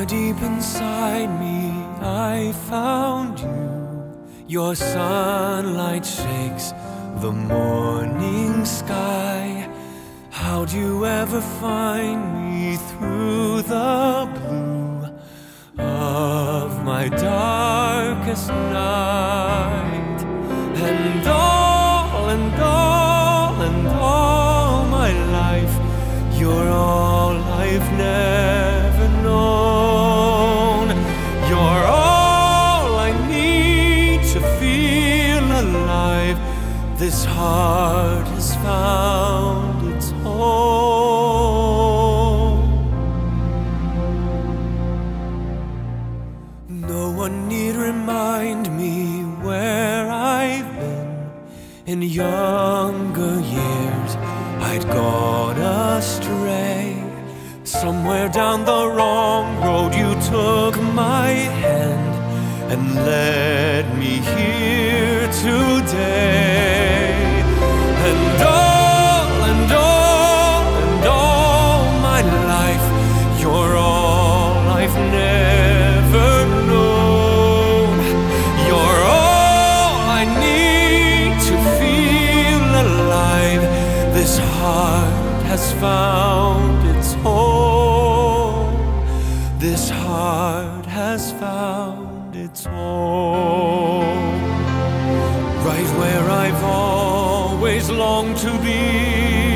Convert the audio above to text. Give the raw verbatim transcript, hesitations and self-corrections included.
deep inside me I found you. Your sunlight shakes the morning sky. How'd you ever find me through the blue of my darkest night? And all and all and all my life, you're all I've never known. You're all I need to feel alive. This heart has found its home. No one need remind me where I've been. In younger years I'd gone astray. Somewhere down the wrong road you took my hand and led me here today. And all and all and all my life, you're all I've never known. You're all I need to feel alive. This heart has found its home. This heart has found its home. Right where I've always longed to be.